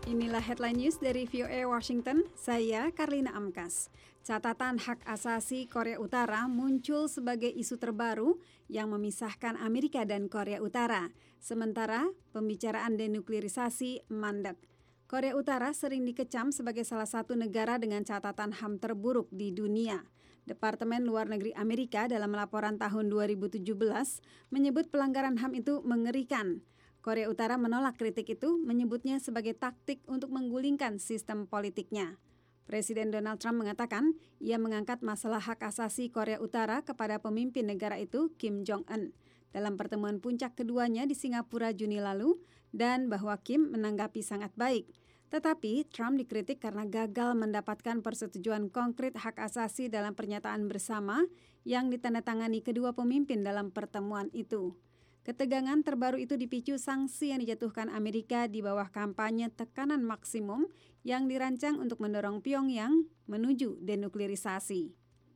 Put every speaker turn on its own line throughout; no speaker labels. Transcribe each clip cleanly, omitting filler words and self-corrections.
Inilah headline news dari VOA Washington, saya Karlina Amkas. Catatan hak asasi Korea Utara muncul sebagai isu terbaru yang memisahkan Amerika dan Korea Utara. Sementara pembicaraan denuklirisasi mandek. Korea Utara sering dikecam sebagai salah satu negara dengan catatan HAM terburuk di dunia. Departemen Luar Negeri Amerika dalam laporan tahun 2017 menyebut pelanggaran HAM itu mengerikan. Korea Utara menolak kritik itu, menyebutnya sebagai taktik untuk menggulingkan sistem politiknya. Presiden Donald Trump mengatakan ia mengangkat masalah hak asasi Korea Utara kepada pemimpin negara itu, Kim Jong-un, dalam pertemuan puncak keduanya di Singapura Juni lalu, dan bahwa Kim menanggapi sangat baik. Tetapi Trump dikritik karena gagal mendapatkan persetujuan konkret hak asasi dalam pernyataan bersama yang ditandatangani kedua pemimpin dalam pertemuan itu. Ketegangan terbaru itu dipicu sanksi yang dijatuhkan Amerika di bawah kampanye tekanan maksimum yang dirancang untuk mendorong Pyongyang menuju denuklirisasi.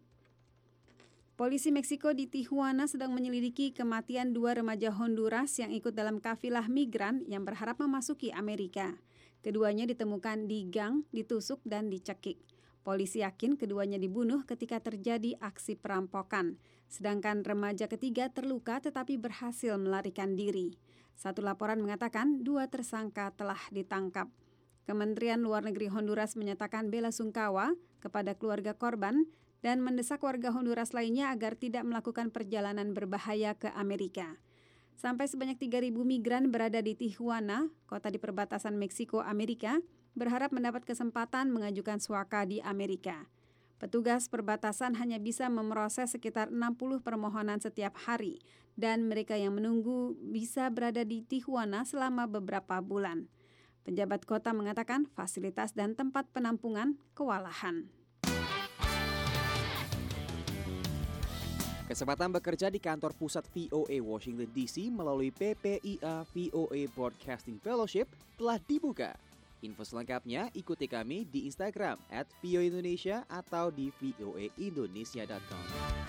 Polisi Meksiko di Tijuana sedang menyelidiki kematian 2 remaja Honduras yang ikut dalam kafilah migran yang berharap memasuki Amerika. Keduanya ditemukan di gang, ditusuk dan dicekik. Polisi yakin keduanya dibunuh ketika terjadi aksi perampokan. Sedangkan remaja ketiga terluka tetapi berhasil melarikan diri. Satu laporan mengatakan 2 tersangka telah ditangkap. Kementerian Luar Negeri Honduras menyatakan bela sungkawa kepada keluarga korban dan mendesak warga Honduras lainnya agar tidak melakukan perjalanan berbahaya ke Amerika. Sampai sebanyak 3.000 migran berada di Tijuana, kota di perbatasan Meksiko-Amerika, berharap mendapat kesempatan mengajukan suaka di Amerika. Petugas perbatasan hanya bisa memproses sekitar 60 permohonan setiap hari dan mereka yang menunggu bisa berada di Tijuana selama beberapa bulan. Pejabat kota mengatakan fasilitas dan tempat penampungan kewalahan.
Kesempatan bekerja di kantor pusat VOA Washington DC melalui PPIA VOA Broadcasting Fellowship telah dibuka. Info selengkapnya ikuti kami di Instagram @voaindonesia atau di voaindonesia.com.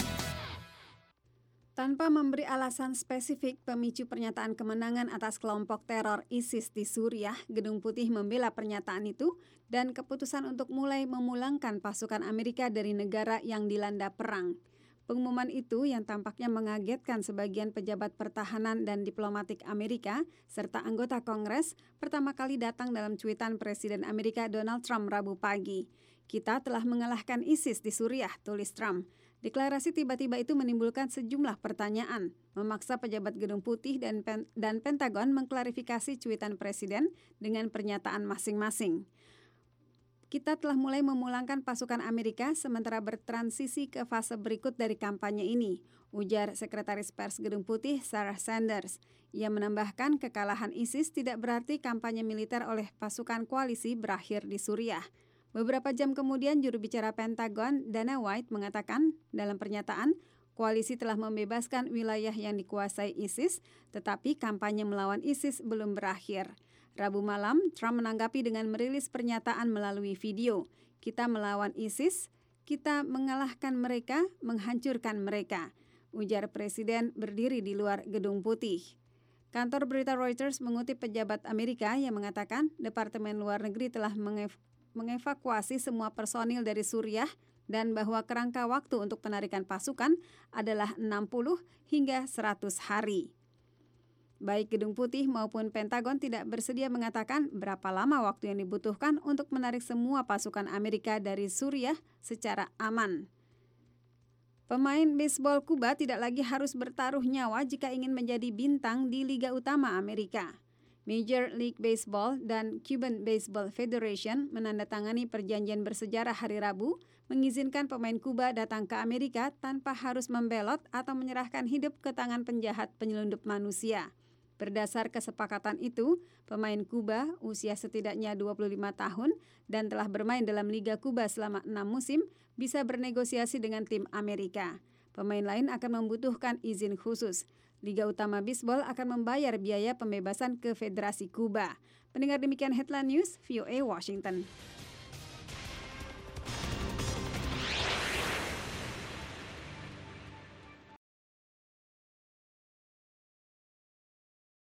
Tanpa memberi alasan spesifik pemicu pernyataan kemenangan atas kelompok teror ISIS di Suriah, Gedung Putih membela pernyataan itu dan keputusan untuk mulai memulangkan pasukan Amerika dari negara yang dilanda perang. Pengumuman itu yang tampaknya mengagetkan sebagian pejabat pertahanan dan diplomatik Amerika serta anggota Kongres pertama kali datang dalam cuitan Presiden Amerika Donald Trump Rabu pagi. Kita telah mengalahkan ISIS di Suriah, tulis Trump. Deklarasi tiba-tiba itu menimbulkan sejumlah pertanyaan, memaksa pejabat Gedung Putih dan Pentagon mengklarifikasi cuitan Presiden dengan pernyataan masing-masing. Kita telah mulai memulangkan pasukan Amerika sementara bertransisi ke fase berikut dari kampanye ini, ujar Sekretaris Pers Gedung Putih Sarah Sanders. Ia menambahkan kekalahan ISIS tidak berarti kampanye militer oleh pasukan koalisi berakhir di Suriah. Beberapa jam kemudian juru bicara Pentagon Dana White mengatakan dalam pernyataan, koalisi telah membebaskan wilayah yang dikuasai ISIS, tetapi kampanye melawan ISIS belum berakhir. Rabu malam, Trump menanggapi dengan merilis pernyataan melalui video. Kita melawan ISIS, kita mengalahkan mereka, menghancurkan mereka, ujar Presiden berdiri di luar Gedung Putih. Kantor berita Reuters mengutip pejabat Amerika yang mengatakan Departemen Luar Negeri telah mengevakuasi semua personil dari Suriah dan bahwa kerangka waktu untuk penarikan pasukan adalah 60 hingga 100 hari. Baik Gedung Putih maupun Pentagon tidak bersedia mengatakan berapa lama waktu yang dibutuhkan untuk menarik semua pasukan Amerika dari Suriah secara aman. Pemain bisbol Kuba tidak lagi harus bertaruh nyawa jika ingin menjadi bintang di Liga Utama Amerika. Major League Baseball dan Cuban Baseball Federation menandatangani perjanjian bersejarah hari Rabu mengizinkan pemain Kuba datang ke Amerika tanpa harus membelot atau menyerahkan hidup ke tangan penjahat penyelundup manusia. Berdasar kesepakatan itu, pemain Kuba usia setidaknya 25 tahun dan telah bermain dalam Liga Kuba selama 6 musim bisa bernegosiasi dengan tim Amerika. Pemain lain akan membutuhkan izin khusus. Liga Utama Bisbol akan membayar biaya pembebasan ke Federasi Kuba. Pendengar demikian Headline News, VOA Washington.